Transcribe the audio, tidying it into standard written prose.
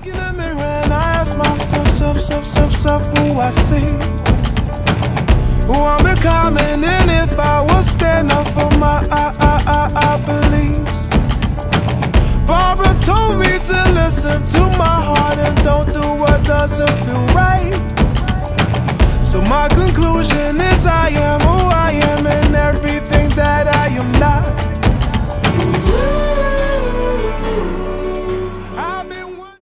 in the mirror and I ask myself, who I see, who I'm becoming, and if I will stand up for my beliefs. Barbara told me to listen to my heart and don't do what doesn't feel right. So my conclusion is I am who I am.